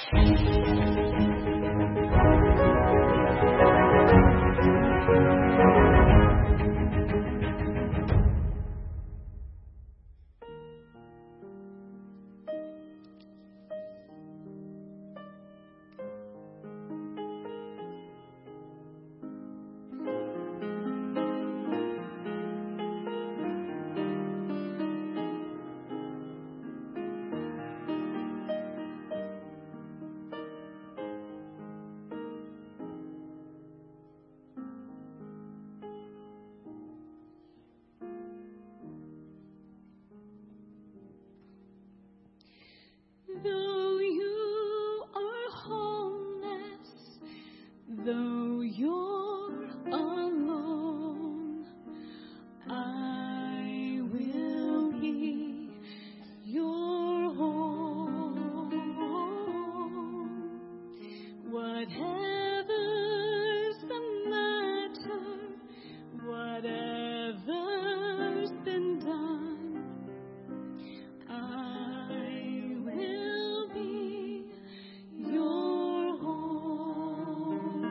Though you are homeless, though you're alone, I will be your home. Whatever's the matter, whatever's been done, I will be your home.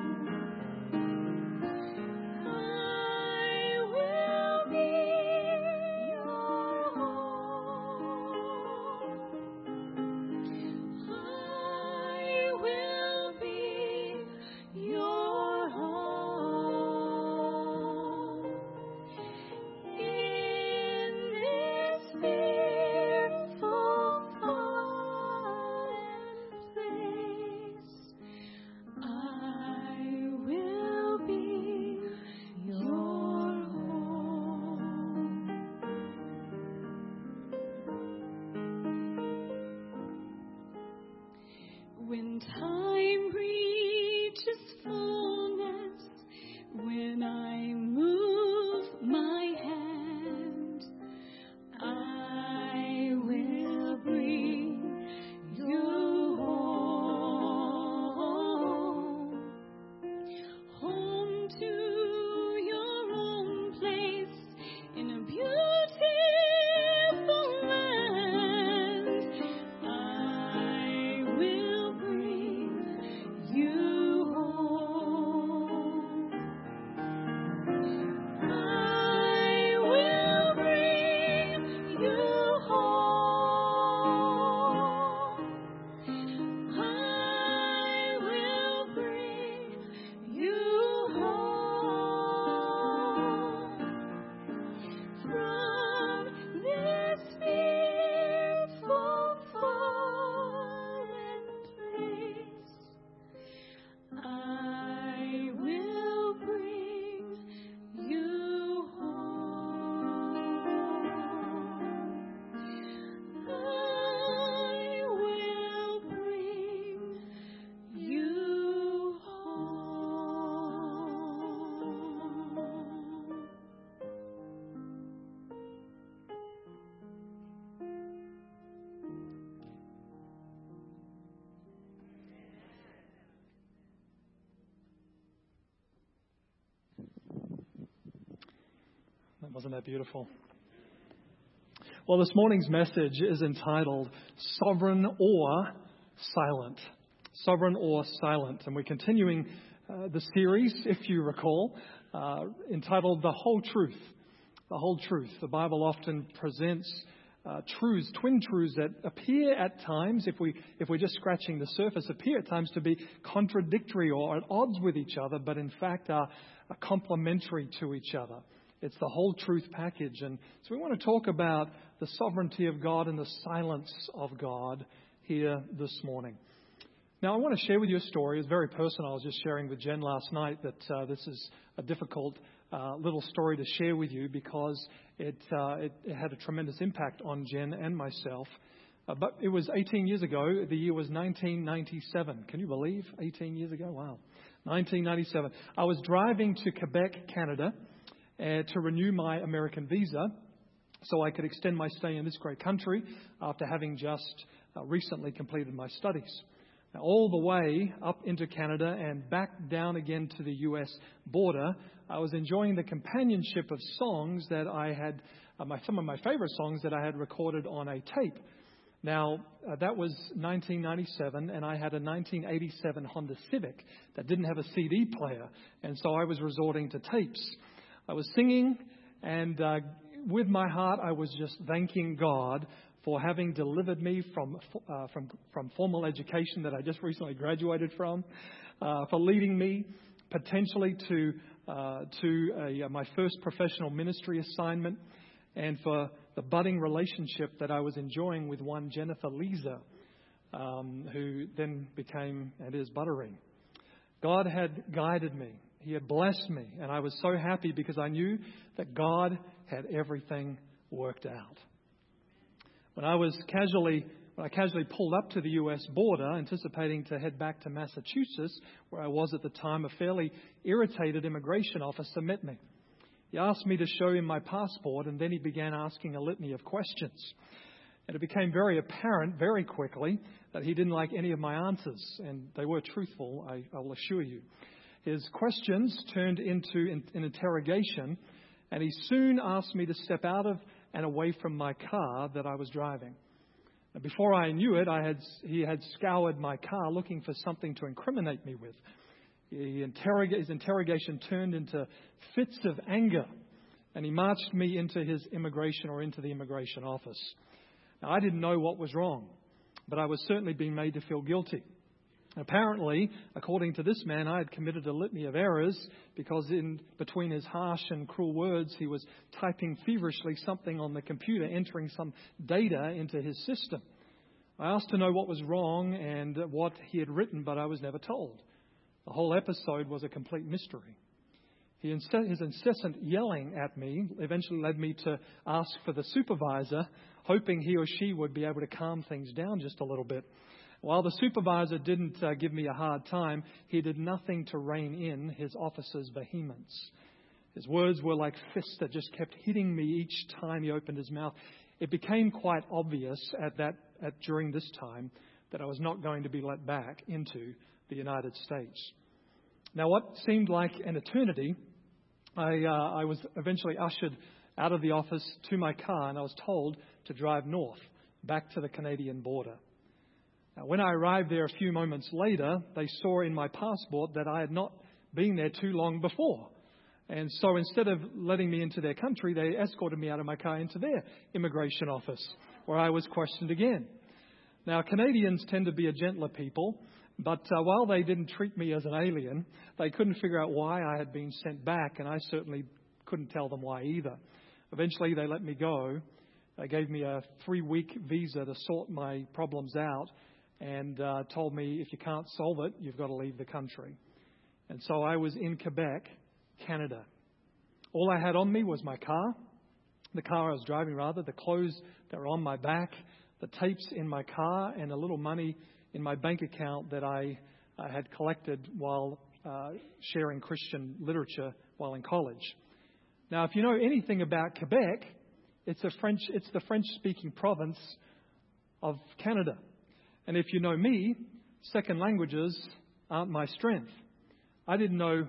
I will be your home. I will be your home. In this fearful fallen place, I will be your home. When time reaches fullness, when I move my hand, I will bring you home. Home to your own place in a beautiful land. I will bring you home. I will bring you home. I will bring you home. From this fearful fallen place, I will bring you home. I will bring you home. Wasn't that beautiful? Well, this morning's message is entitled Sovereign or Silent. Sovereign or Silent. And we're continuing the series, if you recall, entitled The Whole Truth. The Whole Truth. The Bible often presents truths, twin truths that appear at times, if we're just scratching the surface, appear at times to be contradictory or at odds with each other, but in fact are complementary to each other. It's the whole truth package. And so we want to talk about the sovereignty of God and the silence of God here this morning. Now, I want to share with you a story. It's very personal. I was just sharing with Jen last night that this is a difficult little story to share with you because it had a tremendous impact on Jen and myself. But it was 18 years ago. The year was 1997. Can you believe? 18 years ago? Wow. 1997. I was driving to Quebec, Canada, to renew my American visa so I could extend my stay in this great country after having just recently completed my studies. Now, all the way up into Canada and back down again to the U.S. border, I was enjoying the companionship of songs that I had, some of my favorite songs that I had recorded on a tape. Now, that was 1997, and I had a 1987 Honda Civic that didn't have a CD player, and so I was resorting to tapes. I was singing, and with my heart, I was just thanking God for having delivered me from formal education that I just recently graduated from, for leading me potentially to my first professional ministry assignment, and for the budding relationship that I was enjoying with one Jennifer Lisa, who then became and is Buttering. God had guided me. He had blessed me, and I was so happy because I knew that God had everything worked out. When I casually pulled up to the U.S. border, anticipating to head back to Massachusetts, where I was at the time, a fairly irritated immigration officer met me. He asked me to show him my passport, and then he began asking a litany of questions. And it became very apparent very quickly that he didn't like any of my answers, and they were truthful, I will assure you. His questions turned into an interrogation, and he soon asked me to step out of and away from my car that I was driving. And before I knew it, he had scoured my car looking for something to incriminate me with. His interrogation turned into fits of anger, and he marched me into the immigration office. Now, I didn't know what was wrong, but I was certainly being made to feel guilty. Apparently, according to this man, I had committed a litany of errors because in between his harsh and cruel words, he was typing feverishly something on the computer, entering some data into his system. I asked to know what was wrong and what he had written, but I was never told. The whole episode was a complete mystery. His incessant yelling at me eventually led me to ask for the supervisor, hoping he or she would be able to calm things down just a little bit. While the supervisor didn't give me a hard time, he did nothing to rein in his officer's vehemence. His words were like fists that just kept hitting me each time he opened his mouth. It became quite obvious during this time that I was not going to be let back into the United States. Now, what seemed like an eternity, I was eventually ushered out of the office to my car, and I was told to drive north, back to the Canadian border. Now, when I arrived there a few moments later, they saw in my passport that I had not been there too long before. And so instead of letting me into their country, they escorted me out of my car into their immigration office, where I was questioned again. Now, Canadians tend to be a gentler people, but while they didn't treat me as an alien, they couldn't figure out why I had been sent back, and I certainly couldn't tell them why either. Eventually, they let me go. They gave me a 3-week visa to sort my problems out, and told me if you can't solve it, you've got to leave the country. And so I was in Quebec, Canada. All I had on me was my car, the car I was driving rather, the clothes that were on my back, the tapes in my car, and a little money in my bank account that I had collected while sharing Christian literature while in college. Now, if you know anything about Quebec, it's the French-speaking province of Canada. And if you know me, second languages aren't my strength. I didn't know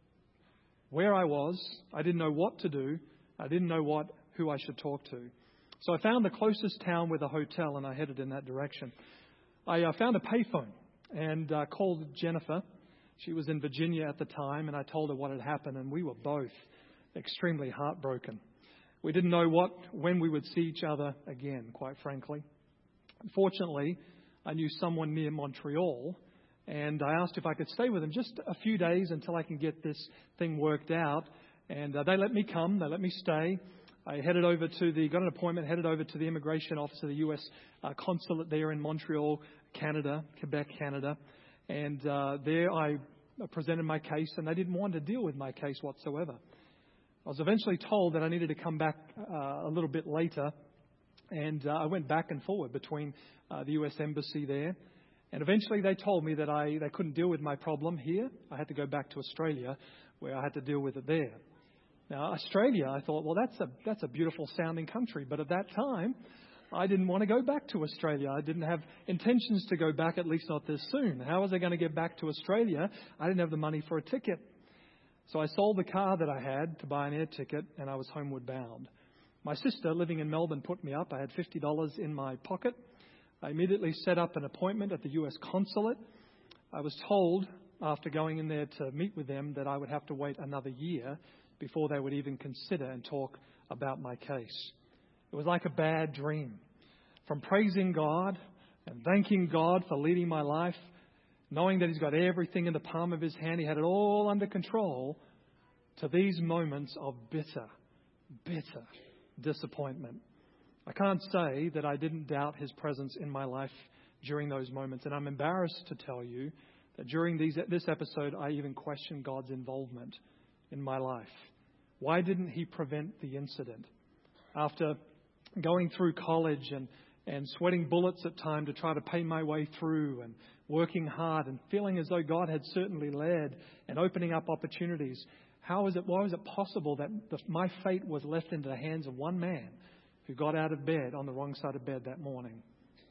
where I was. I didn't know what to do. I didn't know who I should talk to. So I found the closest town with a hotel, and I headed in that direction. I found a payphone and called Jennifer. She was in Virginia at the time, and I told her what had happened, and we were both extremely heartbroken. We didn't know when we would see each other again, quite frankly. Fortunately, I knew someone near Montreal, and I asked if I could stay with them just a few days until I can get this thing worked out. And they let me come. They let me stay. I got an appointment, headed over to the immigration office of the U.S. Consulate there in Montreal, Canada, Quebec, Canada. And there I presented my case, and they didn't want to deal with my case whatsoever. I was eventually told that I needed to come back a little bit later, and I went back and forward between the U.S. Embassy there. And eventually they told me that they couldn't deal with my problem here. I had to go back to Australia, where I had to deal with it there. Now, Australia, I thought, well, that's a beautiful sounding country. But at that time, I didn't want to go back to Australia. I didn't have intentions to go back, at least not this soon. How was I going to get back to Australia? I didn't have the money for a ticket. So I sold the car that I had to buy an air ticket, and I was homeward bound. My sister, living in Melbourne, put me up. I had $50 in my pocket. I immediately set up an appointment at the U.S. consulate. I was told, after going in there to meet with them, that I would have to wait another year before they would even consider and talk about my case. It was like a bad dream. From praising God and thanking God for leading my life, knowing that He's got everything in the palm of His hand, He had it all under control, to these moments of bitter disappointment. I can't say that I didn't doubt His presence in my life during those moments. And I'm embarrassed to tell you that during this episode, I even questioned God's involvement in my life. Why didn't He prevent the incident? After going through college and sweating bullets at times to try to pay my way through and working hard and feeling as though God had certainly led and opening up opportunities, why was it possible that my fate was left into the hands of one man who got out of bed on the wrong side of bed that morning?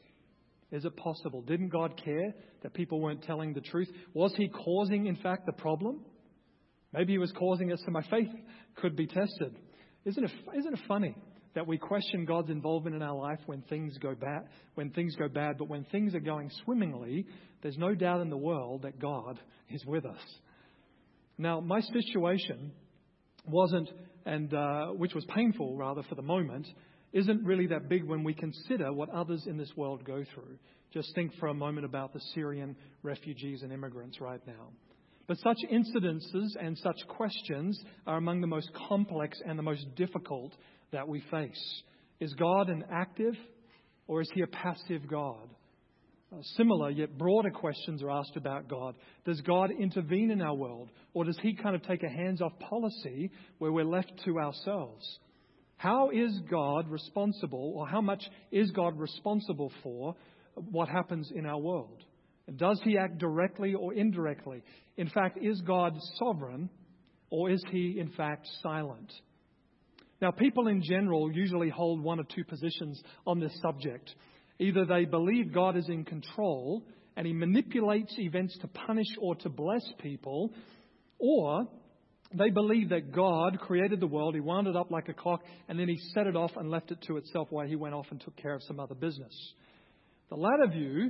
Is it possible? Didn't God care that people weren't telling the truth? Was He causing, in fact, the problem? Maybe He was causing it so my faith could be tested. Isn't it funny that we question God's involvement in our life when things go bad, but when things are going swimmingly, there's no doubt in the world that God is with us. Now, my situation wasn't, which was painful rather for the moment, isn't really that big when we consider what others in this world go through. Just think for a moment about the Syrian refugees and immigrants right now. But such incidences and such questions are among the most complex and the most difficult that we face. Is God an active or is He a passive God? Similar yet broader questions are asked about God. Does God intervene in our world, or does He kind of take a hands-off policy where we're left to ourselves? How is God responsible, or how much is God responsible for what happens in our world? And does He act directly or indirectly? In fact, is God sovereign, or is He in fact silent? Now, people in general usually hold one of two positions on this subject. Either they believe God is in control and He manipulates events to punish or to bless people, or they believe that God created the world, He wound it up like a clock, and then He set it off and left it to itself while He went off and took care of some other business. The latter view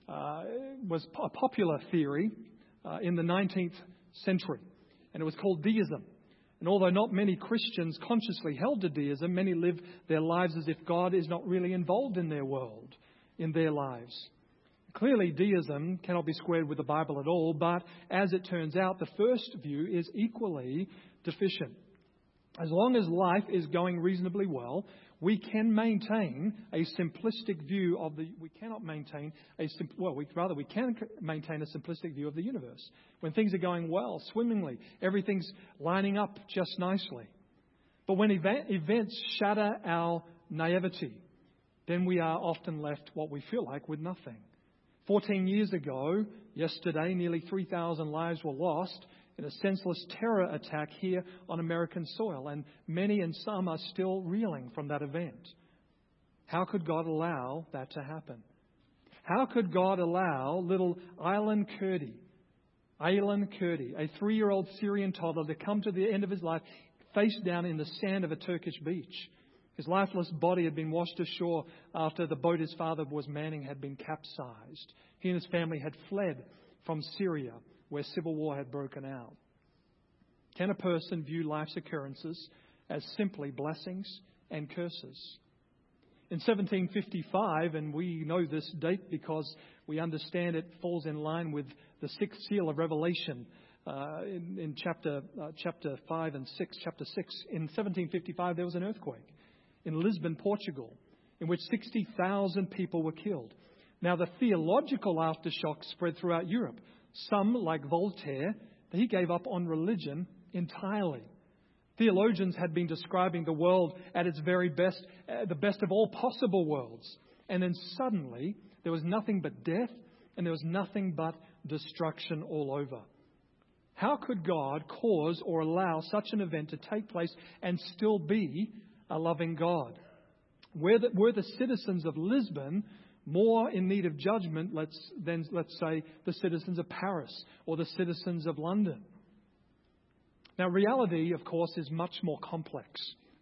was a popular theory in the 19th century, and it was called deism. And although not many Christians consciously held to deism, many live their lives as if God is not really involved in their world, in their lives. Clearly, deism cannot be squared with the Bible at all, but as it turns out, the first view is equally deficient. As long as life is going reasonably well, we can maintain a simplistic view of the. We can maintain a simplistic view of the universe. When things are going well, swimmingly, everything's lining up just nicely. But when events shatter our naivety, then we are often left what we feel like with nothing. 14 years ago, yesterday, nearly 3,000 lives were lost in a senseless terror attack here on American soil, and many and some are still reeling from that event. How could God allow that to happen? How could God allow little Aylan Kurdi, a 3-year-old Syrian toddler, to come to the end of his life face down in the sand of a Turkish beach? His lifeless body had been washed ashore after the boat his father was manning had been capsized. He and his family had fled from Syria, where civil war had broken out. Can a person view life's occurrences as simply blessings and curses? In 1755, and we know this date because we understand it falls in line with the 6th seal of Revelation in chapter 5 and 6. Chapter 6, in 1755, there was an earthquake in Lisbon, Portugal, in which 60,000 people were killed. Now, the theological aftershock spread throughout Europe. Some, like Voltaire, he gave up on religion entirely. Theologians had been describing the world at its very best, the best of all possible worlds. And then suddenly, there was nothing but death, and there was nothing but destruction all over. How could God cause or allow such an event to take place and still be a loving God? Were the citizens of Lisbon more in need of judgment than, let's say, the citizens of Paris or the citizens of London? Now, reality, of course, is much more complex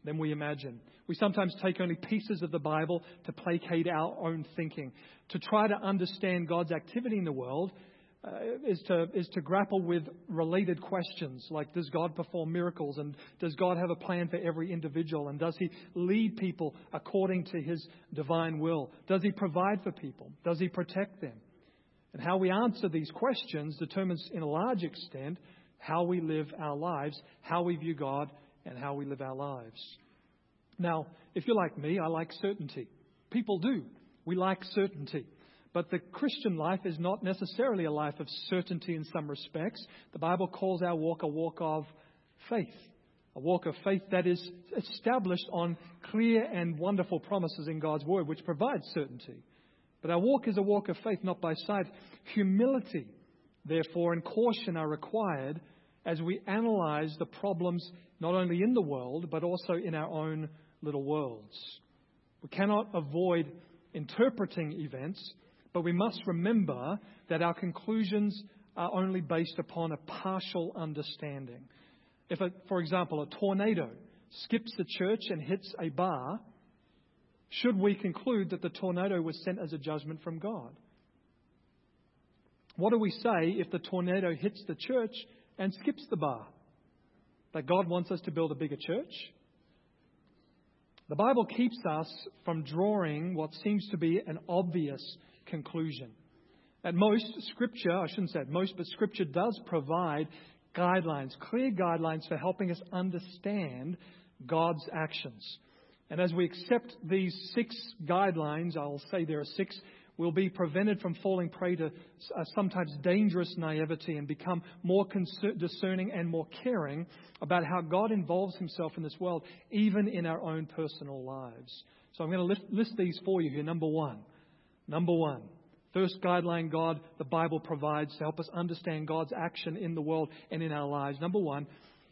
than we imagine. We sometimes take only pieces of the Bible to placate our own thinking. To try to understand God's activity in the world is to grapple with related questions like, does God perform miracles? And does God have a plan for every individual? And does He lead people according to His divine will? Does He provide for people? Does He protect them? And how we answer these questions determines in a large extent how we live our lives, how we view God, and how we live our lives. Now, if you're like me, I like certainty. People do. We like certainty. But the Christian life is not necessarily a life of certainty in some respects. The Bible calls our walk a walk of faith. A walk of faith that is established on clear and wonderful promises in God's Word, which provides certainty. But our walk is a walk of faith, not by sight. Humility, therefore, and caution are required as we analyze the problems not only in the world, but also in our own little worlds. We cannot avoid interpreting events, but we must remember that our conclusions are only based upon a partial understanding. If, for example, a tornado skips the church and hits a bar, should we conclude that the tornado was sent as a judgment from God? What do we say if the tornado hits the church and skips the bar? That God wants us to build a bigger church? The Bible keeps us from drawing what seems to be an obvious conclusion. At most, Scripture, I shouldn't say at most, but Scripture does provide guidelines, clear guidelines for helping us understand God's actions. And as we accept these 6 guidelines, I'll say there are 6, we'll be prevented from falling prey to sometimes dangerous naivety and become more discerning and more caring about how God involves Himself in this world, even in our own personal lives. So I'm going to list these for you here. Number one, first guideline the Bible provides to help us understand God's action in the world and in our lives. Number one,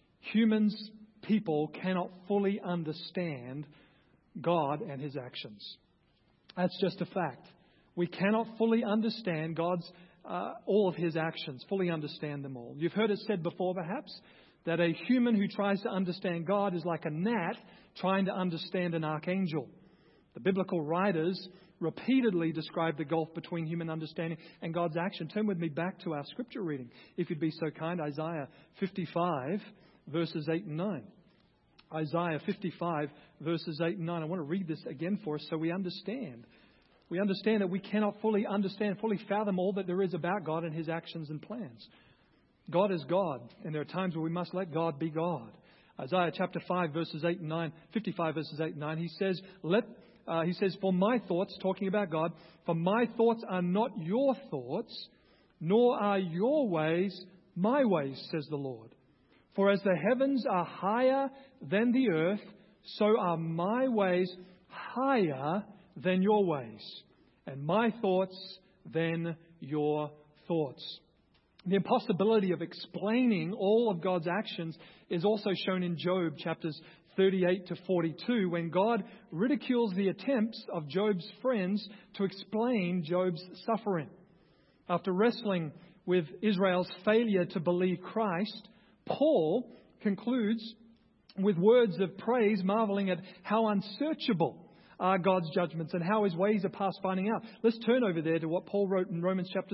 people cannot fully understand God and His actions. That's just a fact. We cannot fully understand all of His actions, fully understand them all. You've heard it said before, perhaps, that a human who tries to understand God is like a gnat trying to understand an archangel. The biblical writers repeatedly describe the gulf between human understanding and God's action. Turn with me back to our scripture reading, if you'd be so kind. Isaiah 55, verses 8 and 9. Isaiah 55, verses 8 and 9. I want to read this again for us so we understand. We understand that we cannot fully fathom all that there is about God and His actions and plans. God is God, and there are times where we must let God be God. Isaiah chapter 5, verses 8 and 9, 55 verses 8 and 9, he says, for my thoughts, talking about God, for my thoughts are not your thoughts, nor are your ways my ways, says the Lord. For as the heavens are higher than the earth, so are my ways higher than your ways, and my thoughts than your thoughts. The impossibility of explaining all of God's actions is also shown in Job chapters 38 to 42, when God ridicules the attempts of Job's friends to explain Job's suffering. After wrestling with Israel's failure to believe Christ, Paul concludes with words of praise, marveling at how unsearchable are God's judgments and how His ways are past finding out. Let's turn over there to what Paul wrote in Romans chapter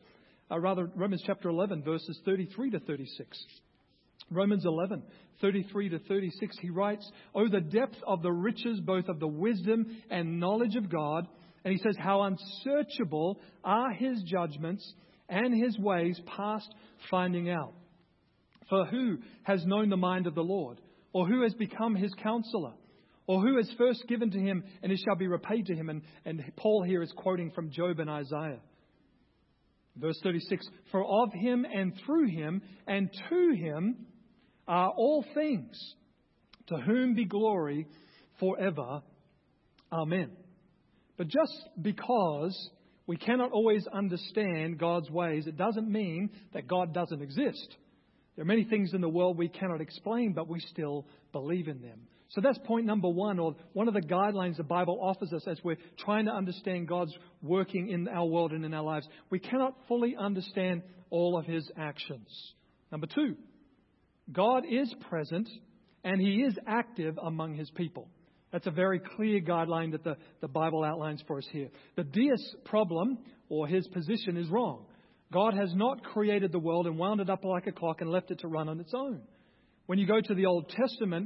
11, verses 33 to 36. Romans 11, 33 to 36, he writes, "Oh, the depth of the riches, both of the wisdom and knowledge of God." And he says, "How unsearchable are His judgments and His ways past finding out. For who has known the mind of the Lord? Or who has become His counselor? Or who has first given to Him, and it shall be repaid to him?" And Paul here is quoting from Job and Isaiah. Verse 36, "For of Him and through Him and to Him are all things, to whom be glory forever. Amen." But just because we cannot always understand God's ways, it doesn't mean that God doesn't exist. There are many things in the world we cannot explain, but we still believe in them. So that's point number one, or one of the guidelines the Bible offers us as we're trying to understand God's working in our world and in our lives. We cannot fully understand all of His actions. Number two, God is present and He is active among His people. That's a very clear guideline that the Bible outlines for us here. The deist's problem, or his position, is wrong. God has not created the world and wound it up like a clock and left it to run on its own. When you go to the Old Testament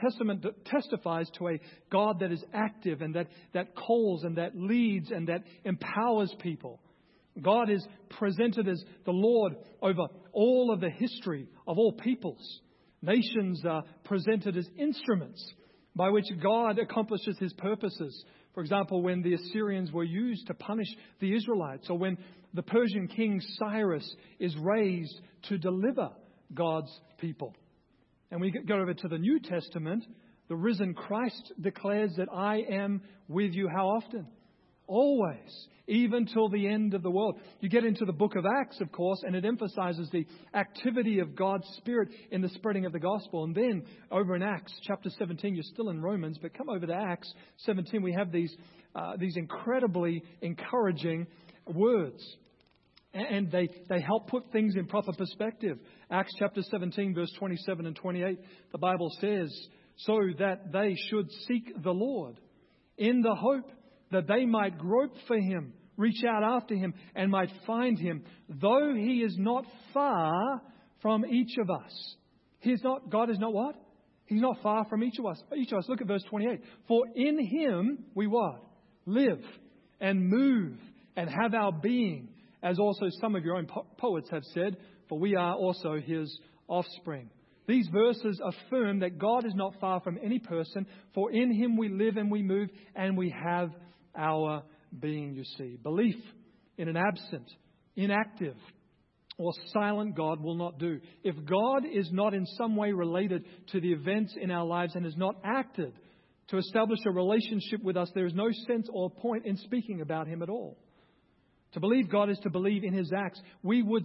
testifies to a God that is active and that calls and that leads and that empowers people. God is presented as the Lord over all of the history of all peoples. Nations are presented as instruments by which God accomplishes His purposes. For example, when the Assyrians were used to punish the Israelites, or when the Persian king Cyrus is raised to deliver God's people. And we go over to the New Testament, the risen Christ declares that I am with you how often? Always, even till the end of the world. You get into the book of Acts, of course, and it emphasizes the activity of God's Spirit in the spreading of the gospel. And then over in Acts chapter 17, you're still in Romans, but come over to Acts 17, we have these incredibly encouraging words. And they help put things in proper perspective. Acts chapter 17, verse 27 and 28, the Bible says, so that they should seek the Lord in the hope that they might grope for Him, reach out after Him, and might find Him, though He is not far from each of us. God is not what? He's not far from each of us. Look at verse 28. For in Him we what? Live and move and have our being, as also some of your own poets have said, for we are also His offspring. These verses affirm that God is not far from any person, for in Him we live and we move and we have our being, you see. Belief in an absent, inactive, or silent God will not do. If God is not in some way related to the events in our lives and has not acted to establish a relationship with us, there is no sense or point in speaking about Him at all. To believe God is to believe in His acts. We could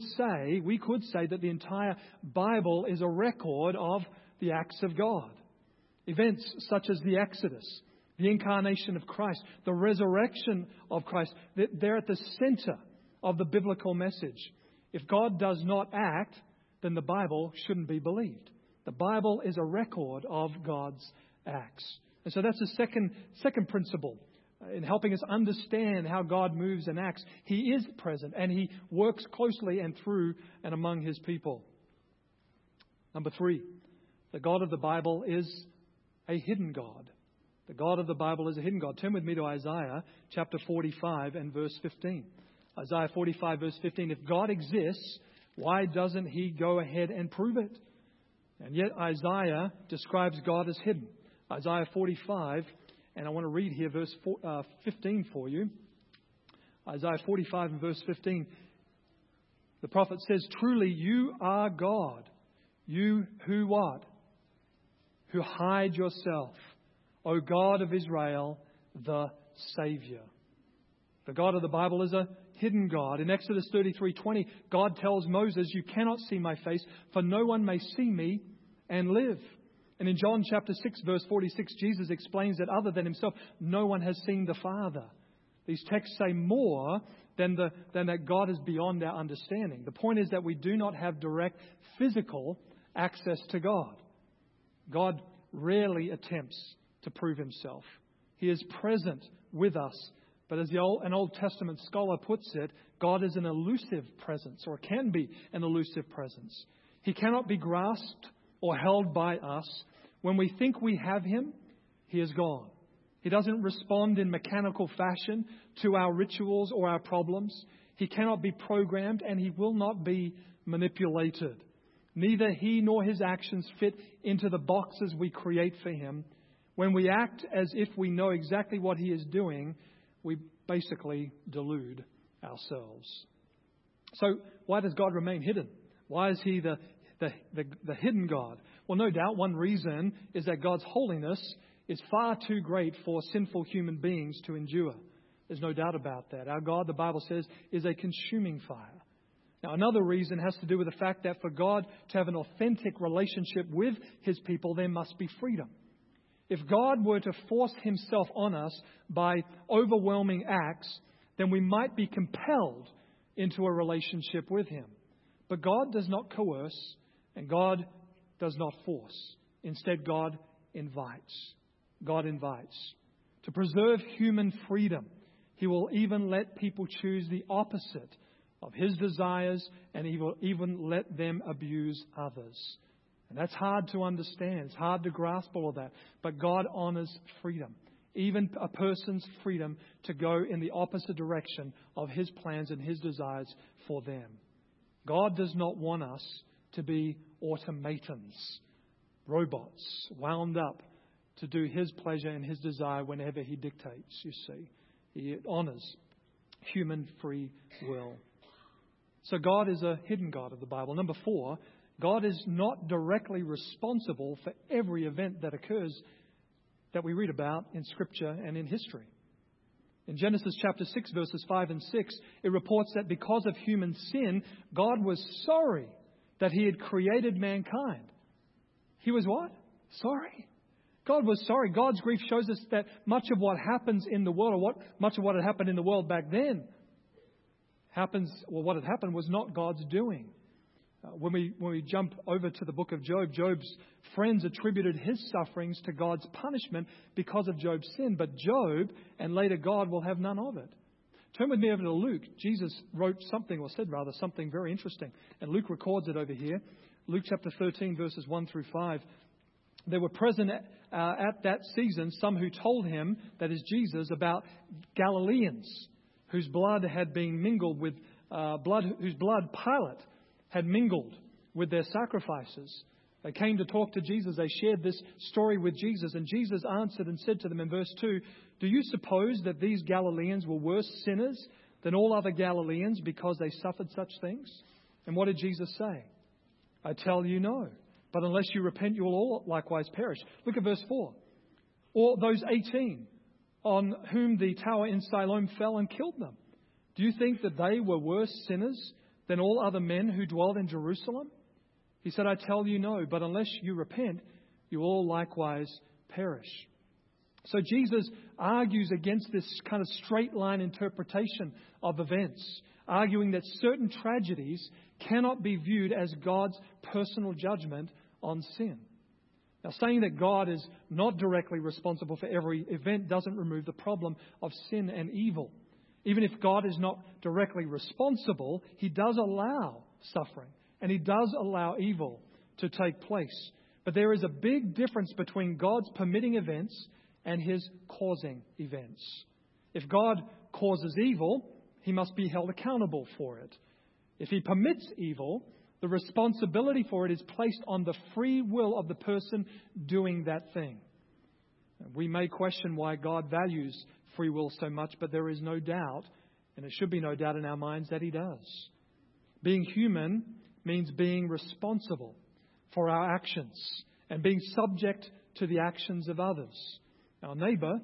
say that the entire Bible is a record of the acts of God. Events such as the Exodus, the incarnation of Christ, the resurrection of Christ, they're at the center of the biblical message. If God does not act, then the Bible shouldn't be believed. The Bible is a record of God's acts. And so that's the second principle in helping us understand how God moves and acts. He is present and He works closely and through and among His people. Number 3, the God of the Bible is a hidden God. The God of the Bible is a hidden God. Turn with me to Isaiah chapter 45 and verse 15. Isaiah 45 verse 15. If God exists, why doesn't He go ahead and prove it? And yet Isaiah describes God as hidden. Isaiah 45, and I want to read here verse 15 for you. Isaiah 45 and verse 15. The prophet says, truly you are God. You who what? Who hide yourself. O God of Israel, the Savior. The God of the Bible is a hidden God. In Exodus 33:20, God tells Moses, you cannot see my face, for no one may see me and live. And in John chapter 6, verse 46, Jesus explains that other than Himself, no one has seen the Father. These texts say more than that God is beyond our understanding. The point is that we do not have direct physical access to God. God rarely attempts to prove Himself. He is present with us. But as an Old Testament scholar puts it, God is an elusive presence, or can be an elusive presence. He cannot be grasped or held by us. When we think we have Him, He is gone. He doesn't respond in mechanical fashion to our rituals or our problems. He cannot be programmed, and He will not be manipulated. Neither He nor His actions fit into the boxes we create for Him. When we act as if we know exactly what He is doing, we basically delude ourselves. So why does God remain hidden? Why is He the hidden God? Well, no doubt one reason is that God's holiness is far too great for sinful human beings to endure. There's no doubt about that. Our God, the Bible says, is a consuming fire. Now, another reason has to do with the fact that for God to have an authentic relationship with His people, there must be freedom. If God were to force Himself on us by overwhelming acts, then we might be compelled into a relationship with Him. But God does not coerce, and God does not force. Instead, God invites. God invites. To preserve human freedom, He will even let people choose the opposite of His desires, and He will even let them abuse others. And that's hard to understand. It's hard to grasp all of that. But God honors freedom. Even a person's freedom to go in the opposite direction of His plans and His desires for them. God does not want us to be automatons, robots, wound up to do His pleasure and His desire whenever He dictates, you see. He honors human free will. So God is a hidden God of the Bible. Number 4, God is not directly responsible for every event that occurs that we read about in Scripture and in history. In Genesis chapter 6, verses 5 and 6, it reports that because of human sin, God was sorry that He had created mankind. He was what? Sorry. God was sorry. God's grief shows us that much of what happens in the world, or much of what had happened in the world back then, what had happened was not God's doing. When we jump over to the book of Job, Job's friends attributed his sufferings to God's punishment because of Job's sin. But Job, and later God, will have none of it. Turn with me over to Luke. Jesus wrote something, or said rather, something very interesting. And Luke records it over here. Luke chapter 13, verses 1 through 5. There were present at that season some who told him, that is Jesus, about Galileans whose blood had been mingled with whose blood Pilate had mingled with their sacrifices. They came to talk to Jesus. They shared this story with Jesus. And Jesus answered and said to them in verse 2, "Do you suppose that these Galileans were worse sinners than all other Galileans because they suffered such things?" And what did Jesus say? "I tell you no. But unless you repent, you will all likewise perish." Look at verse 4. "Or those 18 on whom the tower in Siloam fell and killed them. Do you think that they were worse sinners than all other men who dwelled in Jerusalem?" He said, "I tell you no, but unless you repent, you all likewise perish." So Jesus argues against this kind of straight line interpretation of events, arguing that certain tragedies cannot be viewed as God's personal judgment on sin. Now, saying that God is not directly responsible for every event doesn't remove the problem of sin and evil. Even if God is not directly responsible, He does allow suffering and He does allow evil to take place. But there is a big difference between God's permitting events and His causing events. If God causes evil, He must be held accountable for it. If He permits evil, the responsibility for it is placed on the free will of the person doing that thing. We may question why God values free will so much, but there is no doubt, and it should be no doubt in our minds, that He does. Being human means being responsible for our actions and being subject to the actions of others. Our neighbour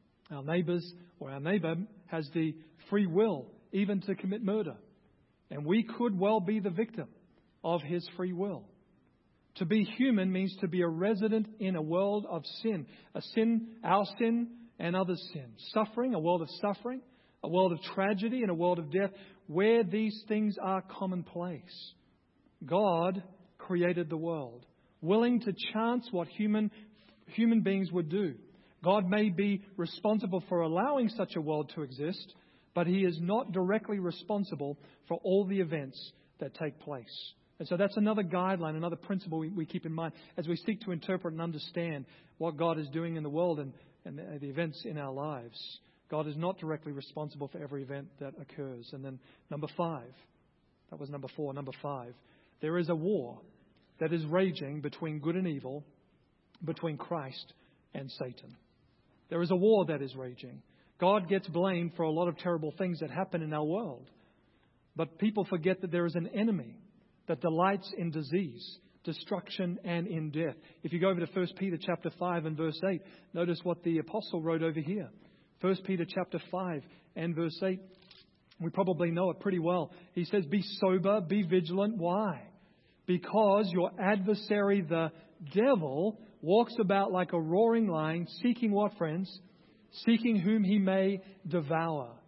has the free will even to commit murder. And we could well be the victim of his free will. To be human means to be a resident in a world of sin. Our sin and others' sin. Suffering, a world of suffering, a world of tragedy, and a world of death, where these things are commonplace. God created the world, willing to chance what human beings would do. God may be responsible for allowing such a world to exist, but He is not directly responsible for all the events that take place. And so that's another guideline, another principle we keep in mind as we seek to interpret and understand what God is doing in the world and the events in our lives. God is not directly responsible for every event that occurs. And then number 5, that was number 4. Number 5, there is a war that is raging between good and evil, between Christ and Satan. There is a war that is raging. God gets blamed for a lot of terrible things that happen in our world. But people forget that there is an enemy that delights in disease, destruction, and in death. If you go over to 1 Peter chapter 5 and verse 8, notice what the apostle wrote over here. 1 Peter chapter 5 and verse 8, we probably know it pretty well. He says, "Be sober, be vigilant." Why? Because your adversary, the devil, walks about like a roaring lion, seeking what, friends? Seeking whom he may devour.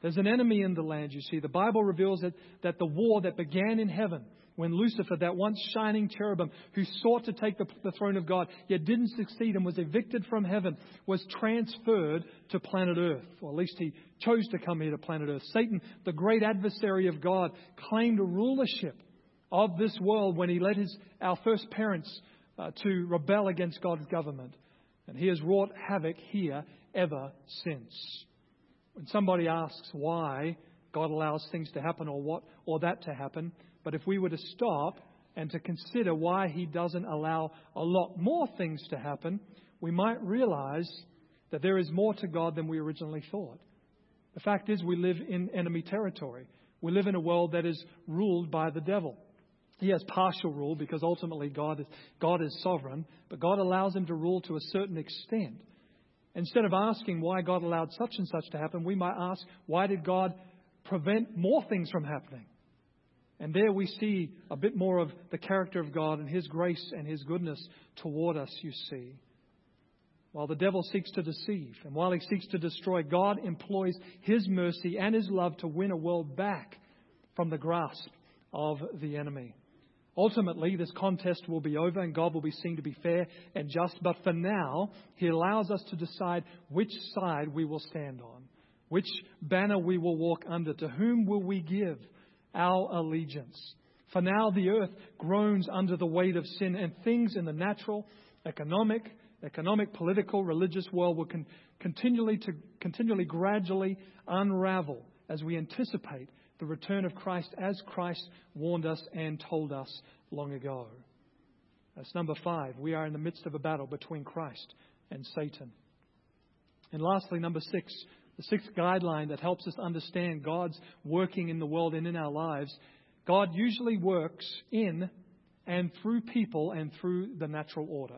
There's an enemy in the land, you see. The Bible reveals that the war that began in heaven, when Lucifer, that once shining cherubim who sought to take the throne of God, yet didn't succeed and was evicted from heaven, was transferred to planet Earth. Or at least he chose to come here to planet Earth. Satan, the great adversary of God, claimed rulership of this world when he led our first parents to rebel against God's government. And he has wrought havoc here ever since. When somebody asks why God allows things to happen or that to happen, but if we were to stop and to consider why He doesn't allow a lot more things to happen, we might realize that there is more to God than we originally thought. The fact is, we live in enemy territory. We live in a world that is ruled by the devil. He has partial rule because ultimately God is sovereign, but God allows Him to rule to a certain extent. Instead of asking why God allowed such and such to happen, we might ask, why did God prevent more things from happening? And there we see a bit more of the character of God and His grace and His goodness toward us, you see. While the devil seeks to deceive and while he seeks to destroy, God employs His mercy and His love to win a world back from the grasp of the enemy. Ultimately, this contest will be over and God will be seen to be fair and just. But for now, He allows us to decide which side we will stand on, which banner we will walk under, to whom will we give our allegiance. For now, the earth groans under the weight of sin, and things in the natural, economic, political, religious world will continually, gradually unravel as we anticipate the return of Christ, as Christ warned us and told us long ago. That's number 5. We are in the midst of a battle between Christ and Satan. And lastly, number 6, the 6th guideline that helps us understand God's working in the world and in our lives. God usually works in and through people and through the natural order.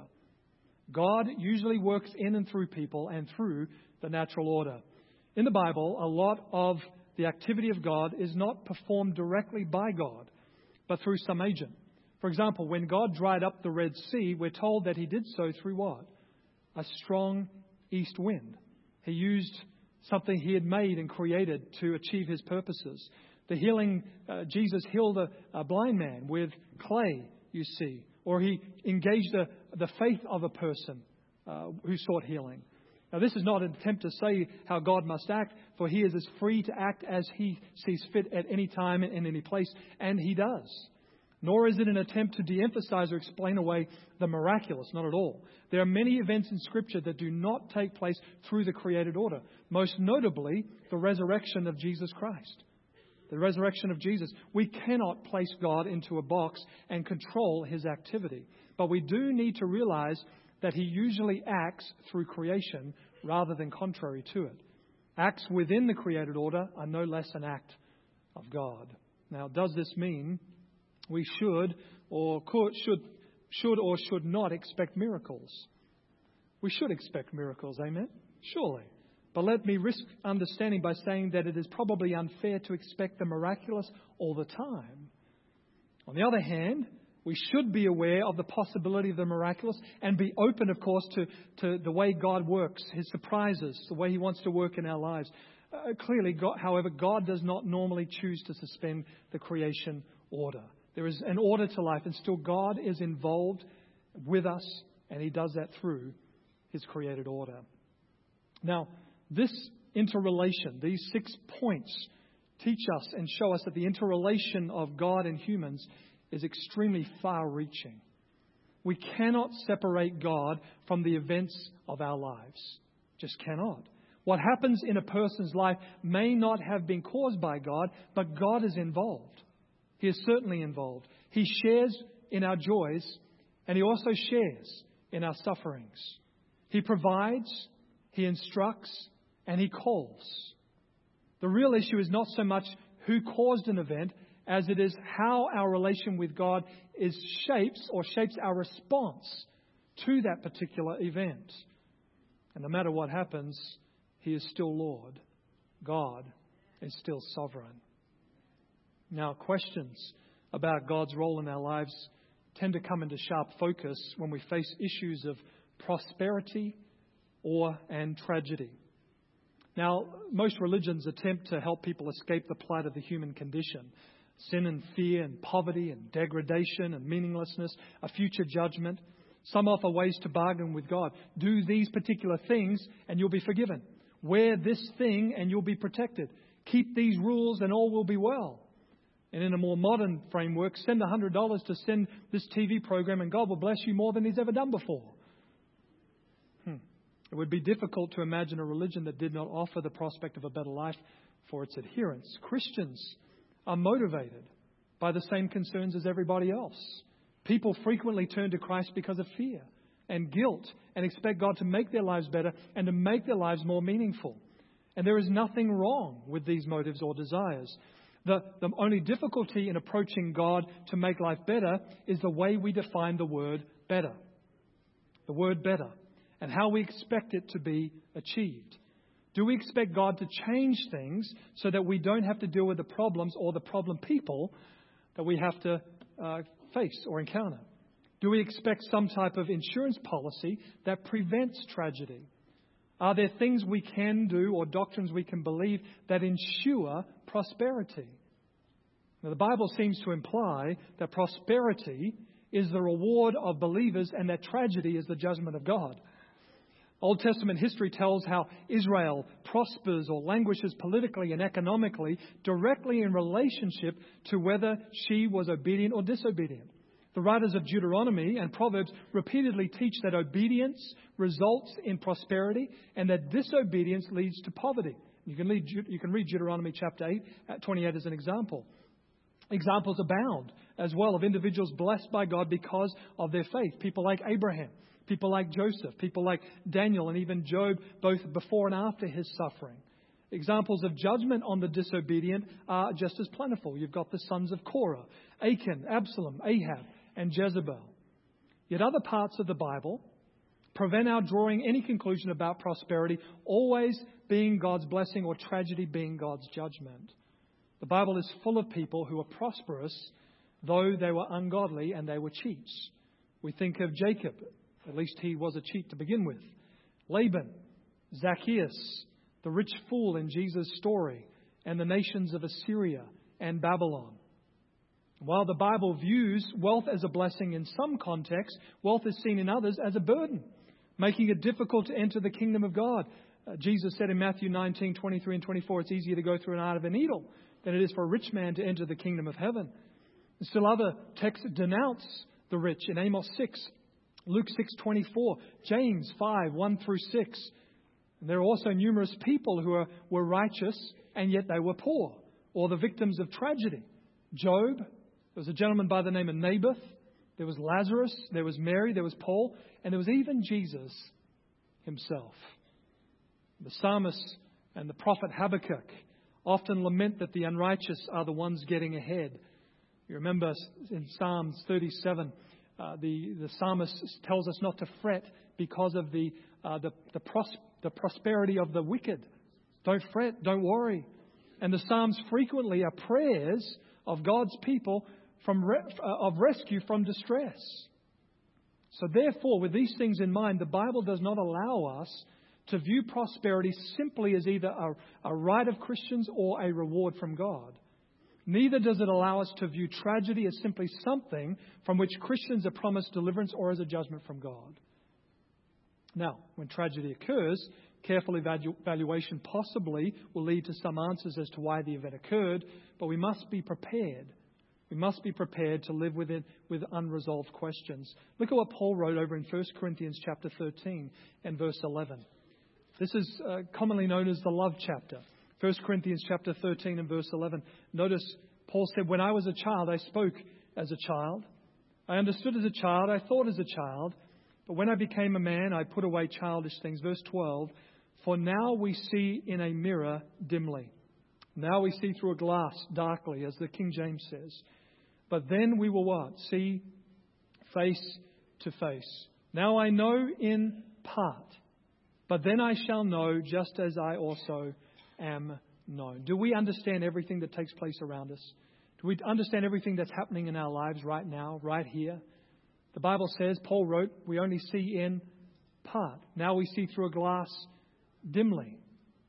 God usually works in and through people and through the natural order. In the Bible, a lot of the activity of God is not performed directly by God, but through some agent. For example, when God dried up the Red Sea, we're told that He did so through what? A strong east wind. He used something He had made and created to achieve His purposes. The healing, Jesus healed a blind man with clay, you see. Or He engaged the faith of a person who sought healing. Now, this is not an attempt to say how God must act, for He is as free to act as He sees fit at any time and in any place, and He does. Nor is it an attempt to de-emphasize or explain away the miraculous, not at all. There are many events in Scripture that do not take place through the created order, most notably the resurrection of Jesus Christ. The resurrection of Jesus. We cannot place God into a box and control His activity, but we do need to realize that He usually acts through creation rather than contrary to it. Acts within the created order are no less an act of God. Now, does this mean we should or should not expect miracles? We should expect miracles, amen? Surely. But let me risk understanding by saying that it is probably unfair to expect the miraculous all the time. On the other hand, we should be aware of the possibility of the miraculous and be open, of course, to the way God works, His surprises, the way He wants to work in our lives. Clearly, however, God does not normally choose to suspend the creation order. There is an order to life, and still God is involved with us, and He does that through His created order. Now, this interrelation, these 6 points, teach us and show us that the interrelation of God and humans is extremely far-reaching. We cannot separate God from the events of our lives. Just cannot. What happens in a person's life may not have been caused by God, but God is involved. He is certainly involved. He shares in our joys, and He also shares in our sufferings. He provides, He instructs, and He calls. The real issue is not so much who caused an event, as it is how our relation with God shapes our response to that particular event. And no matter what happens, He is still Lord. God is still sovereign. Now, questions about God's role in our lives tend to come into sharp focus when we face issues of prosperity and tragedy. Now, most religions attempt to help people escape the plight of the human condition. Sin and fear and poverty and degradation and meaninglessness, a future judgment. Some offer ways to bargain with God. Do these particular things and you'll be forgiven. Wear this thing and you'll be protected. Keep these rules and all will be well. And in a more modern framework, send $100 to send this TV program and God will bless you more than He's ever done before. It would be difficult to imagine a religion that did not offer the prospect of a better life for its adherents. Christians are motivated by the same concerns as everybody else. People frequently turn to Christ because of fear and guilt and expect God to make their lives better and to make their lives more meaningful. And there is nothing wrong with these motives or desires. The only difficulty in approaching God to make life better is the way we define the word better. The word better. And how we expect it to be achieved. Do we expect God to change things so that we don't have to deal with the problems or the problem people that we have to face or encounter? Do we expect some type of insurance policy that prevents tragedy? Are there things we can do or doctrines we can believe that ensure prosperity? Now, the Bible seems to imply that prosperity is the reward of believers and that tragedy is the judgment of God. Old Testament history tells how Israel prospers or languishes politically and economically directly in relationship to whether she was obedient or disobedient. The writers of Deuteronomy and Proverbs repeatedly teach that obedience results in prosperity and that disobedience leads to poverty. You can read Deuteronomy chapter 8, 28 as an example. Examples abound as well of individuals blessed by God because of their faith. People like Abraham. People like Joseph, people like Daniel and even Job, both before and after his suffering. Examples of judgment on the disobedient are just as plentiful. You've got the sons of Korah, Achan, Absalom, Ahab, and Jezebel. Yet other parts of the Bible prevent our drawing any conclusion about prosperity always being God's blessing or tragedy being God's judgment. The Bible is full of people who are prosperous, though they were ungodly and they were cheats. We think of Jacob. At least he was a cheat to begin with. Laban, Zacchaeus, the rich fool in Jesus' story, and the nations of Assyria and Babylon. While the Bible views wealth as a blessing in some contexts, wealth is seen in others as a burden, making it difficult to enter the kingdom of God. Jesus said in Matthew 19, 23 and 24, it's easier to go through an eye of a needle than it is for a rich man to enter the kingdom of heaven. And still other texts denounce the rich in Amos 6. Luke 6:24, James 5, 1 through 6. And there are also numerous people who were righteous and yet they were poor, or the victims of tragedy. Job, there was a gentleman by the name of Naboth, there was Lazarus, there was Mary, there was Paul, and there was even Jesus himself. The psalmist and the prophet Habakkuk often lament that the unrighteous are the ones getting ahead. You remember in Psalms 37, the psalmist tells us not to fret because of the prosperity of the wicked. Don't fret, don't worry. And the Psalms frequently are prayers of God's people of rescue from distress. So therefore, with these things in mind, the Bible does not allow us to view prosperity simply as either a right of Christians or a reward from God. Neither does it allow us to view tragedy as simply something from which Christians are promised deliverance or as a judgment from God. Now, when tragedy occurs, careful evaluation possibly will lead to some answers as to why the event occurred, but we must be prepared. We must be prepared to live with unresolved questions. Look at what Paul wrote over in 1 Corinthians chapter 13 and verse 11. This is commonly known as the love chapter. 1 Corinthians chapter 13 and verse 11. Notice Paul said, when I was a child, I spoke as a child. I understood as a child. I thought as a child. But when I became a man, I put away childish things. Verse 12. For now we see in a mirror dimly. Now we see through a glass darkly, as the King James says. But then we will what? See face to face. Now I know in part. But then I shall know just as I also am known. Do we understand everything that takes place around us? Do we understand everything that's happening in our lives right now, right here? The Bible says, Paul wrote, we only see in part. Now we see through a glass dimly.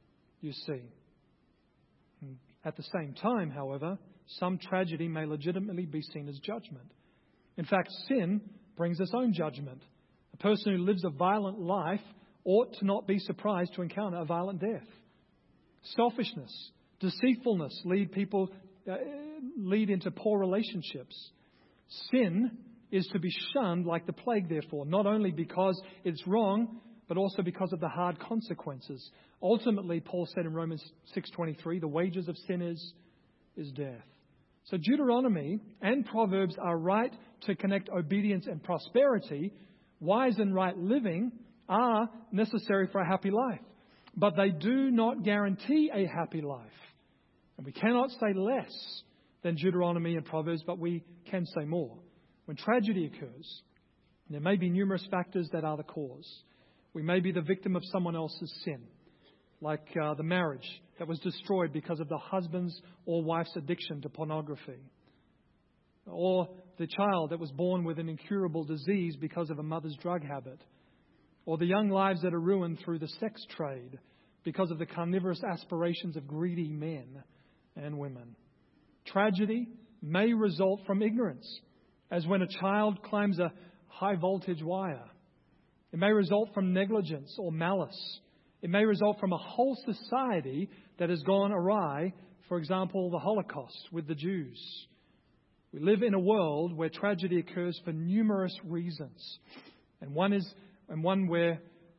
you see. At the same time, however, some tragedy may legitimately be seen as judgment. In fact, sin brings its own judgment. A person who lives a violent life ought to not be surprised to encounter a violent death. Selfishness, deceitfulness lead into poor relationships. Sin is to be shunned like the plague, therefore, not only because it's wrong, but also because of the hard consequences. Ultimately, Paul said in Romans 6:23, the wages of sin is death. So Deuteronomy and Proverbs are right to connect obedience and prosperity. Wise and right living are necessary for a happy life, but they do not guarantee a happy life. And we cannot say less than Deuteronomy and Proverbs, but we can say more. When tragedy occurs, there may be numerous factors that are the cause. We may be the victim of someone else's sin, like the marriage that was destroyed because of the husband's or wife's addiction to pornography, or the child that was born with an incurable disease because of a mother's drug habit, or the young lives that are ruined through the sex trade because of the carnivorous aspirations of greedy men and women. Tragedy may result from ignorance, as when a child climbs a high-voltage wire. It may result from negligence or malice. It may result from a whole society that has gone awry, for example, the Holocaust with the Jews. We live in a world where tragedy occurs for numerous reasons, and one where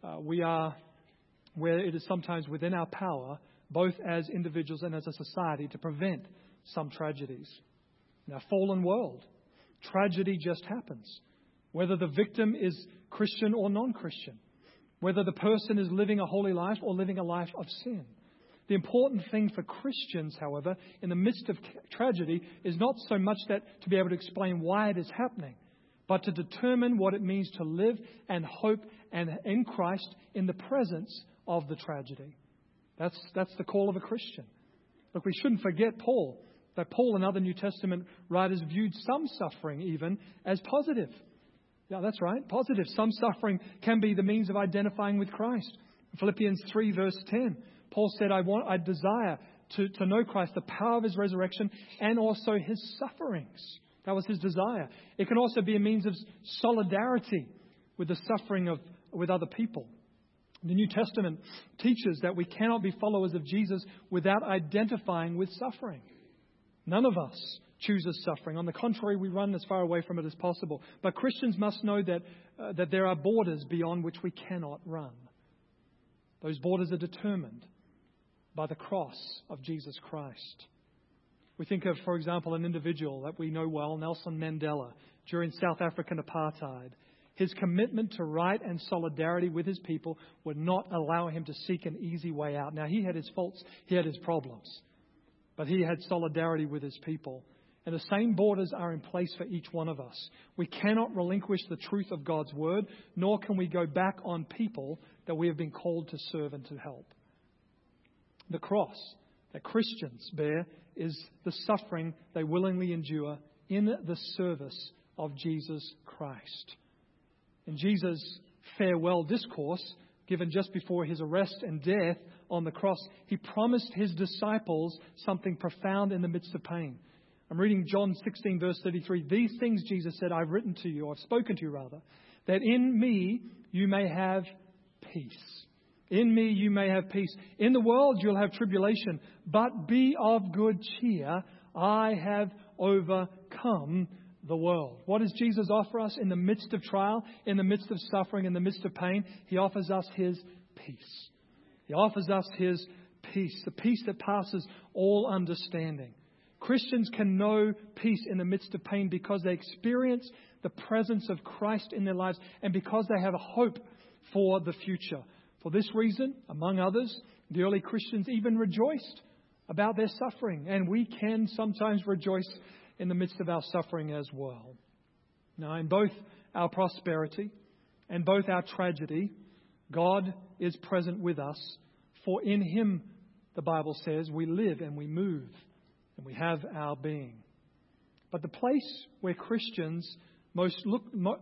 it is sometimes within our power, both as individuals and as a society, to prevent some tragedies. In our fallen world, tragedy just happens, whether the victim is Christian or non-Christian, whether the person is living a holy life or living a life of sin. The important thing for Christians, however, in the midst of tragedy is not so much that to be able to explain why it is happening, but to determine what it means to live and hope and in Christ in the presence of the tragedy. That's the call of a Christian. Look, we shouldn't forget that Paul and other New Testament writers viewed some suffering even as positive. Yeah, that's right, positive. Some suffering can be the means of identifying with Christ. Philippians 3 verse 10, Paul said, I desire to know Christ, the power of His resurrection, and also His sufferings. That was his desire. It can also be a means of solidarity with the suffering with other people. The New Testament teaches that we cannot be followers of Jesus without identifying with suffering. None of us chooses suffering. On the contrary, we run as far away from it as possible. But Christians must know that there are borders beyond which we cannot run. Those borders are determined by the cross of Jesus Christ. We think of, for example, an individual that we know well, Nelson Mandela, during South African apartheid. His commitment to right and solidarity with his people would not allow him to seek an easy way out. Now, he had his faults, he had his problems, but he had solidarity with his people. And the same borders are in place for each one of us. We cannot relinquish the truth of God's word, nor can we go back on people that we have been called to serve and to help. The cross that Christians bear is the suffering they willingly endure in the service of Jesus Christ. In Jesus' farewell discourse, given just before his arrest and death on the cross, he promised his disciples something profound in the midst of pain. I'm reading John 16, verse 33. These things, Jesus said, I've written to you, I've spoken to you rather, that in me you may have peace. In me you may have peace. In the world you'll have tribulation, but be of good cheer. I have overcome the world. What does Jesus offer us in the midst of trial, in the midst of suffering, in the midst of pain? He offers us His peace. He offers us His peace, the peace that passes all understanding. Christians can know peace in the midst of pain because they experience the presence of Christ in their lives and because they have a hope for the future. For this reason, among others, the early Christians even rejoiced about their suffering, and we can sometimes rejoice in the midst of our suffering as well. Now, in both our prosperity and both our tragedy, God is present with us, for in Him, the Bible says, we live and we move and we have our being. But the place where Christians look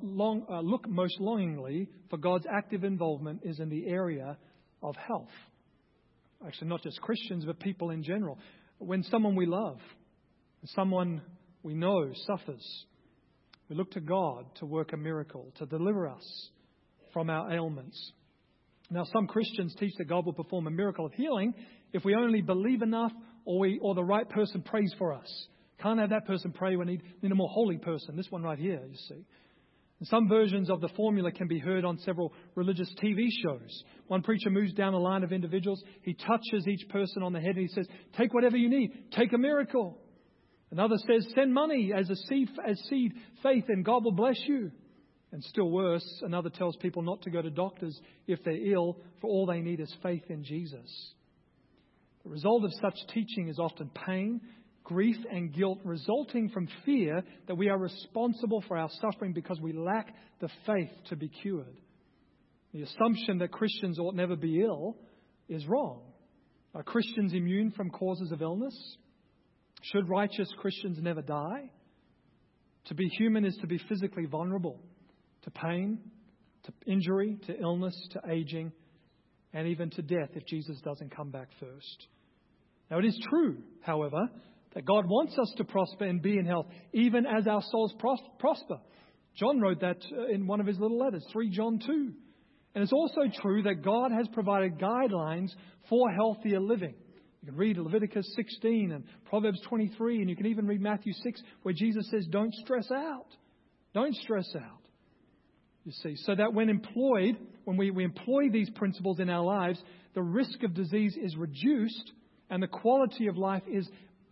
most longingly for God's active involvement is in the area of health. actually not just Christians, but people in general. When someone we love, someone we know suffers, we look to God to work a miracle, to deliver us from our ailments. Now, some Christians teach that God will perform a miracle of healing if we only believe enough or the right person prays for us. Can't have that person pray. We need a more holy person. This one right here, you see. And some versions of the formula can be heard on several religious TV shows. One preacher moves down a line of individuals. He touches each person on the head and he says, take whatever you need. Take a miracle. Another says, send money as seed faith and God will bless you. And still worse, another tells people not to go to doctors if they're ill, for all they need is faith in Jesus. The result of such teaching is often pain, grief and guilt resulting from fear that we are responsible for our suffering because we lack the faith to be cured. The assumption that Christians ought never be ill is wrong. Are Christians immune from causes of illness? Should righteous Christians never die? To be human is to be physically vulnerable to pain, to injury, to illness, to aging, and even to death if Jesus doesn't come back first. Now, it is true, however, that God wants us to prosper and be in health, even as our souls prosper. John wrote that in one of his little letters, 3 John 2. And it's also true that God has provided guidelines for healthier living. You can read Leviticus 16 and Proverbs 23, and you can even read Matthew 6, where Jesus says, don't stress out. Don't stress out. You see, so that when we employ these principles in our lives, the risk of disease is reduced and the quality of life is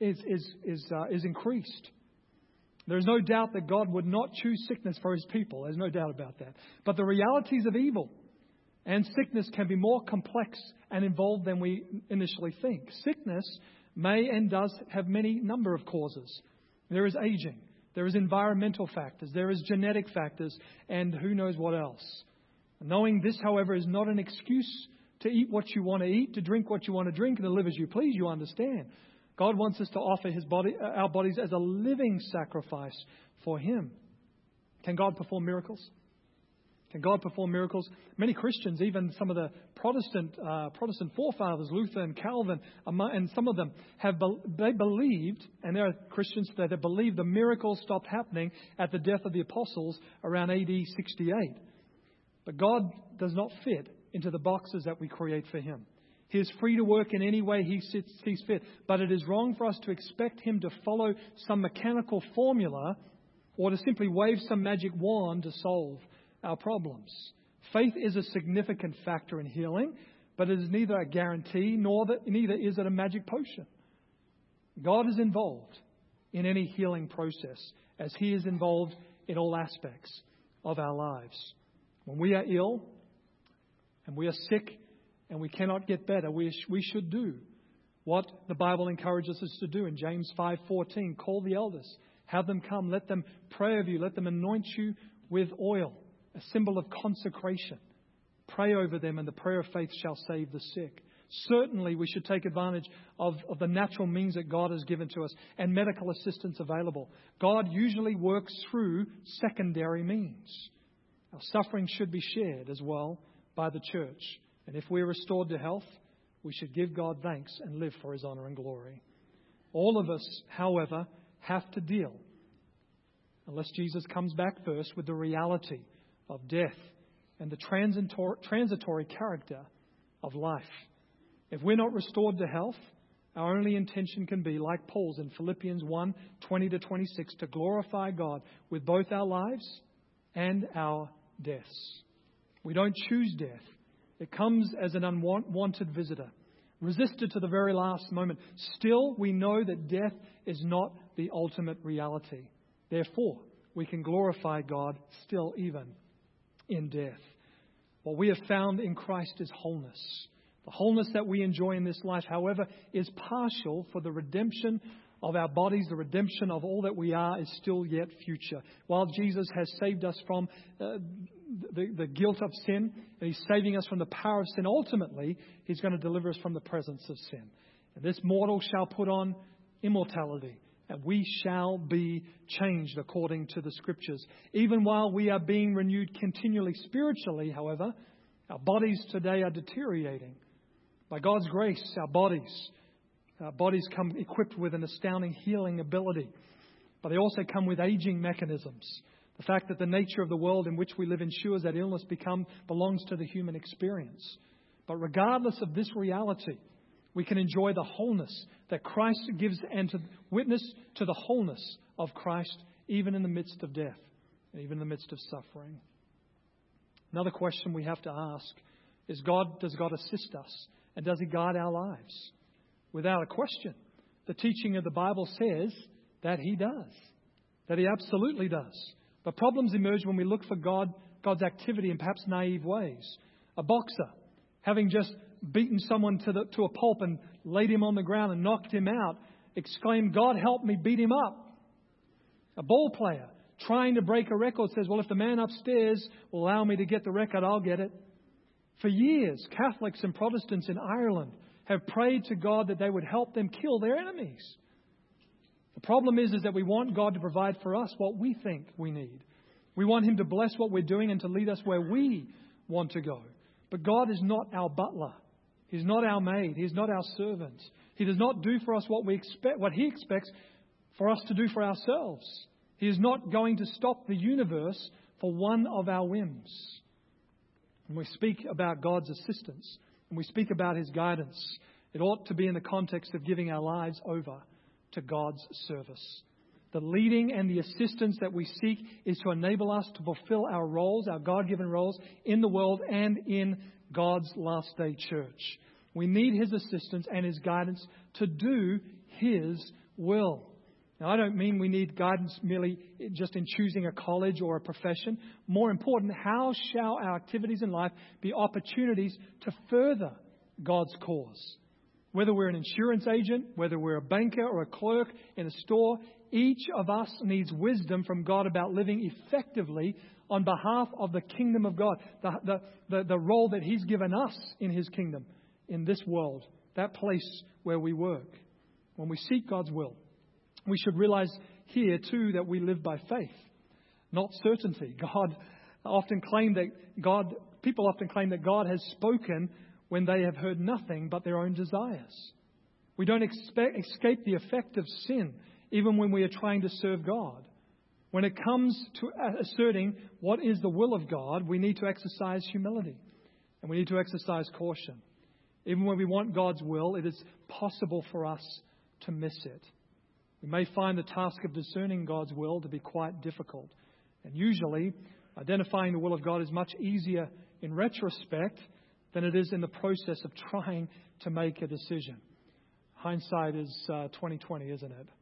increased. There is no doubt that God would not choose sickness for His people. There's no doubt about that. But the realities of evil and sickness can be more complex and involved than we initially think. Sickness may and does have many number of causes. There is aging. There is environmental factors. There is genetic factors. And who knows what else. Knowing this, however, is not an excuse to eat what you want to eat, to drink what you want to drink, and to live as you please. You understand. God wants us to offer our bodies as a living sacrifice for Him. Can God perform miracles? Can God perform miracles? Many Christians, even some of the Protestant forefathers, Luther and Calvin, and some of them, they believed, and there are Christians today that believe the miracles stopped happening at the death of the apostles around AD 68. But God does not fit into the boxes that we create for Him. He is free to work in any way He sees fit. But it is wrong for us to expect Him to follow some mechanical formula or to simply wave some magic wand to solve our problems. Faith is a significant factor in healing, but it is neither a guarantee neither is it a magic potion. God is involved in any healing process as He is involved in all aspects of our lives. When we are ill and we are sick and we cannot get better, we should do what the Bible encourages us to do in James 5:14. Call the elders, have them come, let them pray over you, let them anoint you with oil, a symbol of consecration. Pray over them, and the prayer of faith shall save the sick. Certainly, we should take advantage of the natural means that God has given to us and medical assistance available. God usually works through secondary means. Our suffering should be shared as well by the church. And if we're restored to health, we should give God thanks and live for His honor and glory. All of us, however, have to deal, unless Jesus comes back first, with the reality of death and the transitory character of life. If we're not restored to health, our only intention can be, like Paul's in Philippians 1:20-26, to glorify God with both our lives and our deaths. We don't choose death. It comes as an unwanted visitor, resisted to the very last moment. Still, we know that death is not the ultimate reality. Therefore, we can glorify God still even in death. What we have found in Christ is wholeness. The wholeness that we enjoy in this life, however, is partial, for the redemption of our bodies, the redemption of all that we are, is still yet future. While Jesus has saved us from the guilt of sin, and He's saving us from the power of sin, ultimately, He's going to deliver us from the presence of sin. And this mortal shall put on immortality, and we shall be changed according to the Scriptures. Even while we are being renewed continually spiritually, however, our bodies today are deteriorating. By God's grace, our bodies come equipped with an astounding healing ability, but they also come with aging mechanisms. The fact that the nature of the world in which we live ensures that illness belongs to the human experience. But regardless of this reality, we can enjoy the wholeness that Christ gives and to witness to the wholeness of Christ even in the midst of death, and even in the midst of suffering. Another question we have to ask is, does God assist us? And does He guide our lives? Without a question, the teaching of the Bible says that He does. That He absolutely does. But problems emerge when we look for God's activity in perhaps naive ways. A boxer, having just beaten someone to a pulp and laid him on the ground and knocked him out, exclaimed, "God help me, beat him up." A ball player, trying to break a record, says, "Well, if the man upstairs will allow me to get the record, I'll get it." For years, Catholics and Protestants in Ireland have prayed to God that they would help them kill their enemies. The problem is that we want God to provide for us what we think we need. We want Him to bless what we're doing and to lead us where we want to go. But God is not our butler. He's not our maid. He's not our servant. He does not do for us what He expects for us to do for ourselves. He is not going to stop the universe for one of our whims. When we speak about God's assistance and we speak about His guidance, it ought to be in the context of giving our lives over to God's service. The leading and the assistance that we seek is to enable us to fulfill our roles, our God-given roles in the world and in God's last day church. We need His assistance and His guidance to do His will. Now, I don't mean we need guidance merely just in choosing a college or a profession. More important, how shall our activities in life be opportunities to further God's cause? Whether we're an insurance agent, whether we're a banker or a clerk in a store, each of us needs wisdom from God about living effectively on behalf of the kingdom of God, the role that He's given us in His kingdom, in this world, that place where we work. When we seek God's will, we should realize here too that we live by faith, not certainty. People often claim that God has spoken when they have heard nothing but their own desires. We don't escape the effect of sin, even when we are trying to serve God. When it comes to asserting what is the will of God, we need to exercise humility and we need to exercise caution. Even when we want God's will, it is possible for us to miss it. We may find the task of discerning God's will to be quite difficult. And usually, identifying the will of God is much easier in retrospect than it is in the process of trying to make a decision. Hindsight is 20/20, isn't it?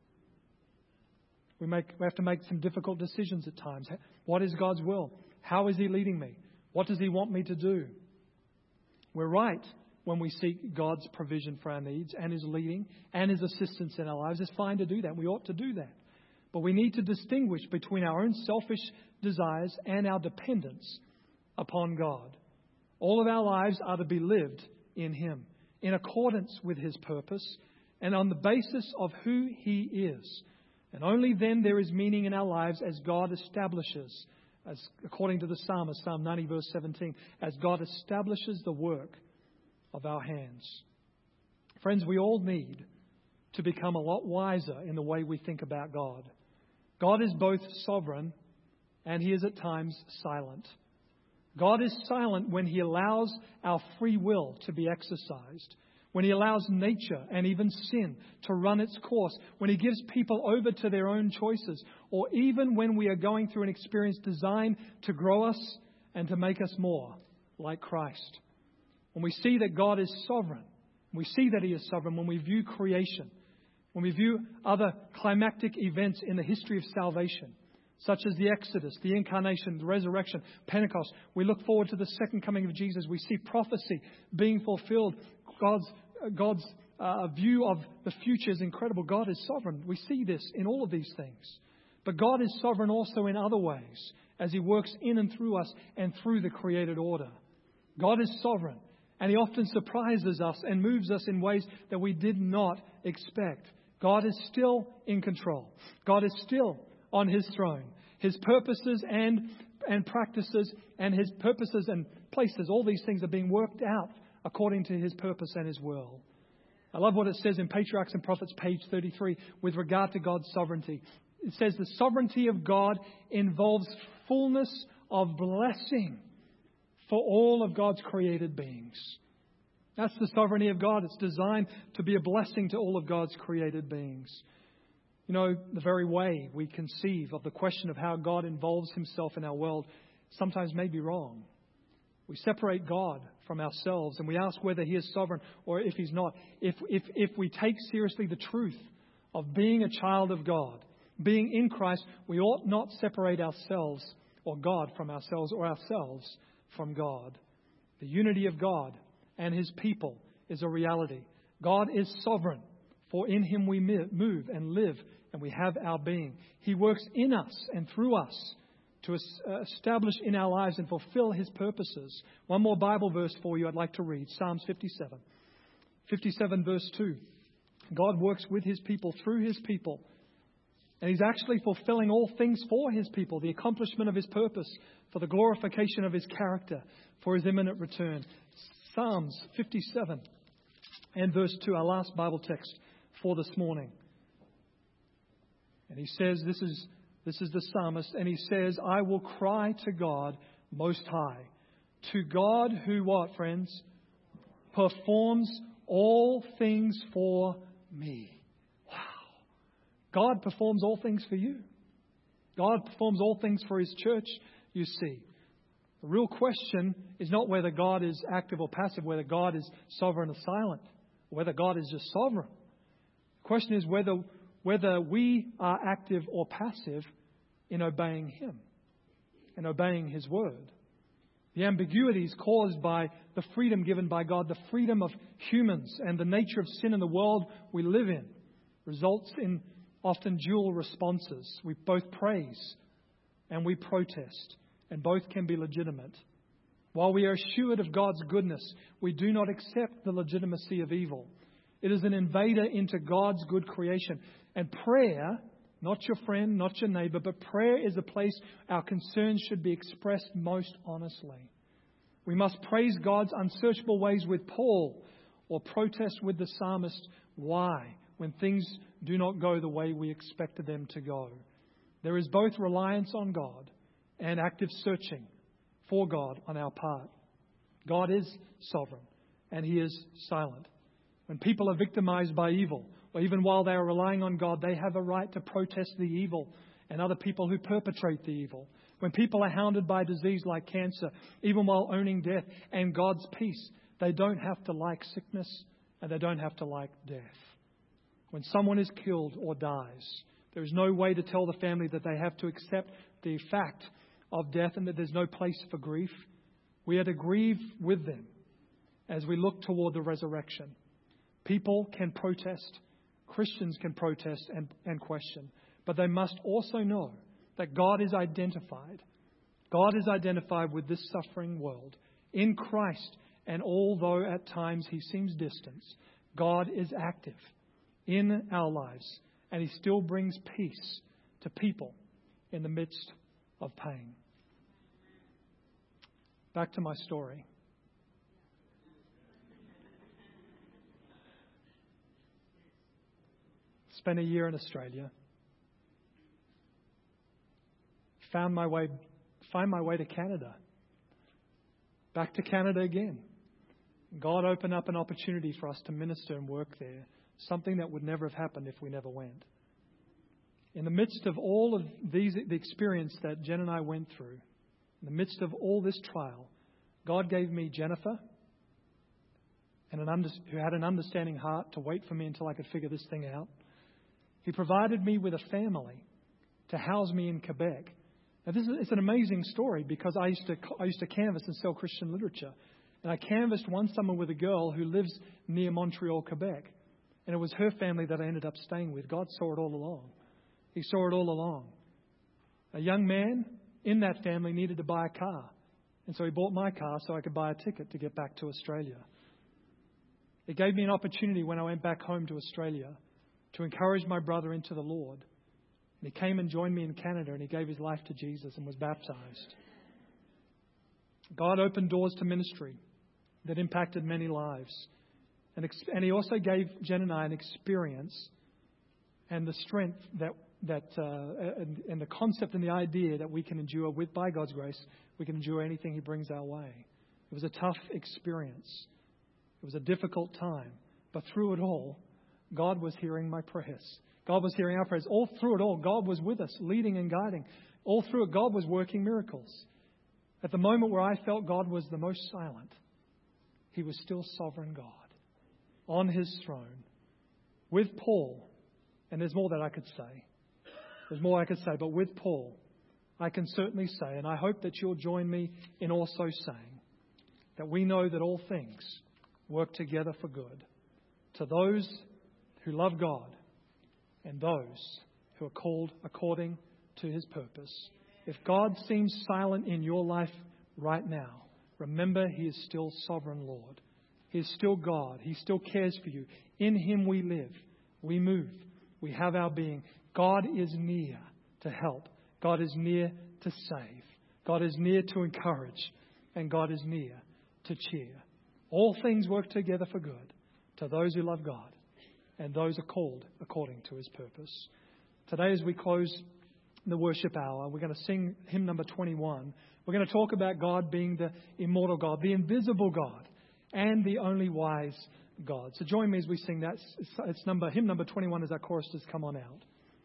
We have to make some difficult decisions at times. What is God's will? How is He leading me? What does He want me to do? We're right when we seek God's provision for our needs and His leading and His assistance in our lives. It's fine to do that. We ought to do that. But we need to distinguish between our own selfish desires and our dependence upon God. All of our lives are to be lived in Him, in accordance with His purpose and on the basis of who He is. And only then there is meaning in our lives as God establishes, as according to the psalmist, Psalm 90 verse 17, as God establishes the work of our hands. Friends, we all need to become a lot wiser in the way we think about God. God is both sovereign and He is at times silent. God is silent when He allows our free will to be exercised, when He allows nature and even sin to run its course, when He gives people over to their own choices, or even when we are going through an experience designed to grow us and to make us more like Christ. When we see that God is sovereign, we see that He is sovereign when we view creation, when we view other climactic events in the history of salvation, such as the Exodus, the Incarnation, the Resurrection, Pentecost. We look forward to the second coming of Jesus. We see prophecy being fulfilled. God's view of the future is incredible. God is sovereign. We see this in all of these things. But God is sovereign also in other ways, as He works in and through us and through the created order. God is sovereign, and He often surprises us and moves us in ways that we did not expect. God is still in control. God is still on His throne. His purposes and practices and His purposes and places, all these things are being worked out according to His purpose and His will. I love what it says in Patriarchs and Prophets, page 33, with regard to God's sovereignty. It says the sovereignty of God involves fullness of blessing for all of God's created beings. That's the sovereignty of God. It's designed to be a blessing to all of God's created beings. You know, the very way we conceive of the question of how God involves Himself in our world sometimes may be wrong. We separate God from ourselves and we ask whether He is sovereign or if He's not. If we take seriously the truth of being a child of God, being in Christ, we ought not separate ourselves or God from ourselves or ourselves from God. The unity of God and His people is a reality. God is sovereign, for in Him we move and live and we have our being. He works in us and through us to establish in our lives and fulfill His purposes. One more Bible verse for you I'd like to read. Psalms 57. 57 verse 2. God works with His people, through His people. And He's actually fulfilling all things for His people. The accomplishment of His purpose, for the glorification of His character, for His imminent return. Psalms 57 and verse 2, our last Bible text for this morning. And he says, this is the psalmist, and he says, I will cry to God Most High. To God who what, friends? Performs all things for me. Wow. God performs all things for you. God performs all things for His church, you see. The real question is not whether God is active or passive, whether God is sovereign or silent, whether God is just sovereign. The question is whether we are active or passive in obeying Him and obeying His word. The ambiguity is caused by the freedom given by God, the freedom of humans and the nature of sin in the world we live in results in often dual responses. We both praise and we protest, and both can be legitimate. While we are assured of God's goodness, we do not accept the legitimacy of evil. It is an invader into God's good creation. And prayer, not your friend, not your neighbor, but prayer is a place our concerns should be expressed most honestly. We must praise God's unsearchable ways with Paul, or protest with the psalmist. Why? When things do not go the way we expected them to go. There is both reliance on God and active searching for God on our part. God is sovereign and He is silent. When people are victimized by evil, or even while they are relying on God, they have a right to protest the evil and other people who perpetrate the evil. When people are hounded by disease like cancer, even while owning death and God's peace, they don't have to like sickness and they don't have to like death. When someone is killed or dies, there is no way to tell the family that they have to accept the fact of death and that there's no place for grief. We are to grieve with them as we look toward the resurrection. People can protest, Christians can protest and question, but they must also know that God is identified. God is identified with this suffering world in Christ, and although at times He seems distant, God is active in our lives, and He still brings peace to people in the midst of pain. Back to my story. Spent a year in Australia. Find my way to Canada. Back to Canada again. God opened up an opportunity for us to minister and work there. Something that would never have happened if we never went. In the midst of all of the experience that Jen and I went through, in the midst of all this trial, God gave me Jennifer, who had an understanding heart to wait for me until I could figure this thing out. He provided me with a family to house me in Quebec. Now, it's an amazing story because I used to canvass and sell Christian literature. And I canvassed one summer with a girl who lives near Montreal, Quebec. And it was her family that I ended up staying with. God saw it all along. He saw it all along. A young man in that family needed to buy a car. And so he bought my car so I could buy a ticket to get back to Australia. It gave me an opportunity when I went back home to Australia to encourage my brother into the Lord. And he came and joined me in Canada, and he gave his life to Jesus and was baptized. God opened doors to ministry that impacted many lives. And He also gave Jen and I an experience and the strength and the concept and the idea that we can endure by God's grace, we can endure anything He brings our way. It was a tough experience. It was a difficult time. But through it all, God was hearing my prayers. God was hearing our prayers. All through it all, God was with us, leading and guiding. All through it, God was working miracles. At the moment where I felt God was the most silent, He was still sovereign God on His throne with Paul. And there's more that I could say. There's more I could say. But with Paul, I can certainly say, and I hope that you'll join me in also saying, that we know that all things work together for good to those who love God and those who are called according to His purpose. If God seems silent in your life right now, remember He is still sovereign Lord. He is still God. He still cares for you. In Him we live, we move, we have our being. God is near to help. God is near to save. God is near to encourage. And God is near to cheer. All things work together for good to those who love God and those are called according to His purpose. Today, as we close the worship hour, we're going to sing hymn number 21. We're going to talk about God being the immortal God, the invisible God, and the only wise God. So join me as we sing that. It's hymn number 21 as our choristers come on out.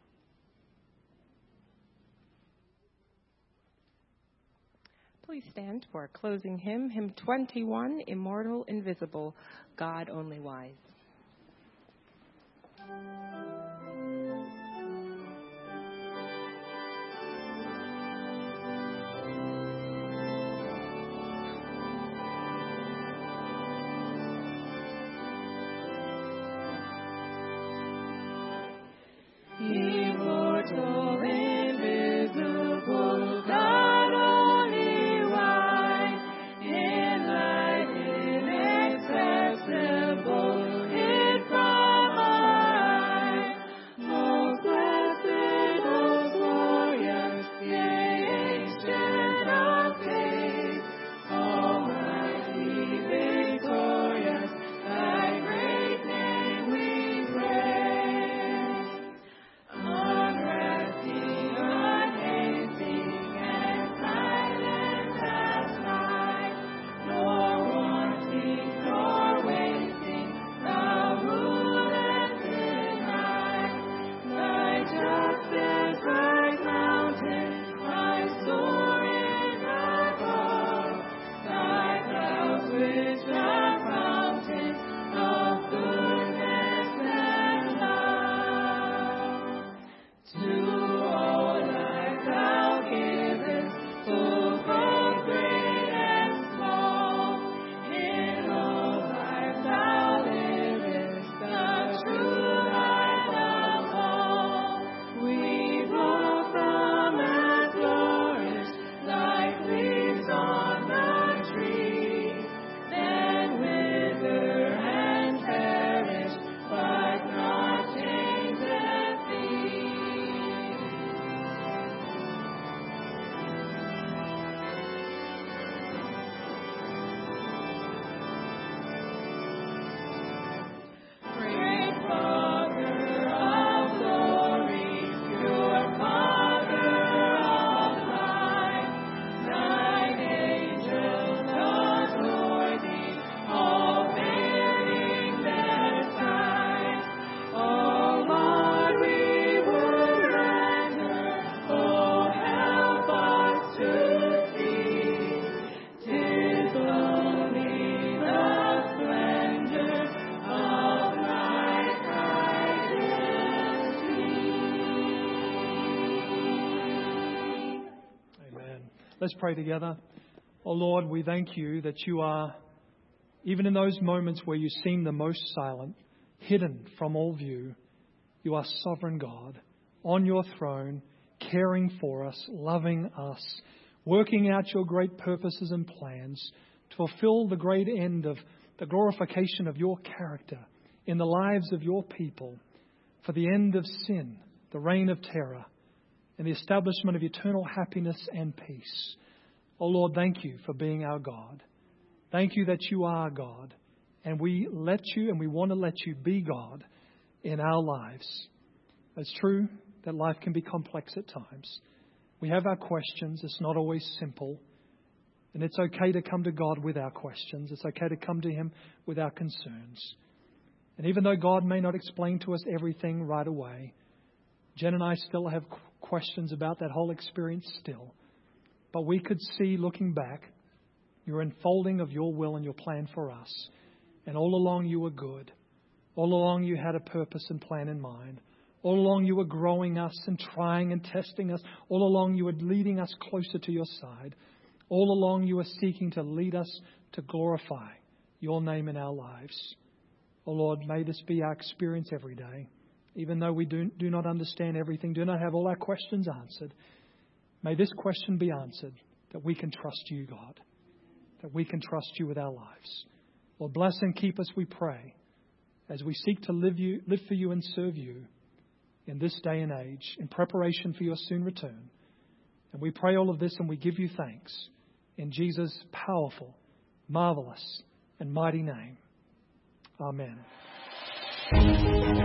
Please stand for our closing hymn, hymn 21, Immortal, Invisible, God Only Wise. Immortal, invisible, God only wise, in light inaccessible, hid from our eyes. Most blessed, most glorious, yea, ancient of days, almighty, victorious, Thy great name we praise. Unresting, unhasting, and silent as night, nor wanting, nor wasting, Thou rulest in night. Thy justice like mountains, Thy soaring above, Thy clouds which are fountains of goodness and love. To all life Thou givest, full both great and small. In all life Thou livest, the true light of all. We blossom and flourish like leaves on the tree, then wither and perish, but not changeth Thee. Great Father of glory, pure Father of light, Thine angels adore Thee, all bearing their signs. Oh Lord, we would render, oh help us to see. 'Tis only the splendor of Thy majesty. Amen. Let's pray together. Oh Lord, we thank You that You are, even in those moments where You seem the most silent, hidden from all view, You are sovereign God, on Your throne, caring for us, loving us, working out Your great purposes and plans to fulfill the great end of the glorification of Your character in the lives of Your people, for the end of sin, the reign of terror, and the establishment of eternal happiness and peace. Oh Lord, thank You for being our God. Thank you that you are God. And we let you and we want to let you be God in our lives. It's true that life can be complex at times. We have our questions. It's not always simple. And it's okay to come to God with our questions. It's okay to come to Him with our concerns. And even though God may not explain to us everything right away, Jen and I still have questions about that whole experience still. But we could see, looking back, your unfolding of your will and your plan for us. And all along you were good. All along you had a purpose and plan in mind. All along you were growing us and trying and testing us. All along you were leading us closer to your side. All along you were seeking to lead us to glorify your name in our lives. Oh Lord, may this be our experience every day. Even though we do not understand everything, do not have all our questions answered. May this question be answered, that we can trust you, God. That we can trust you with our lives. Lord, bless and keep us, we pray, as we seek to live for you and serve you in this day and age, in preparation for your soon return. And we pray all of this and we give you thanks in Jesus' powerful, marvelous, and mighty name. Amen.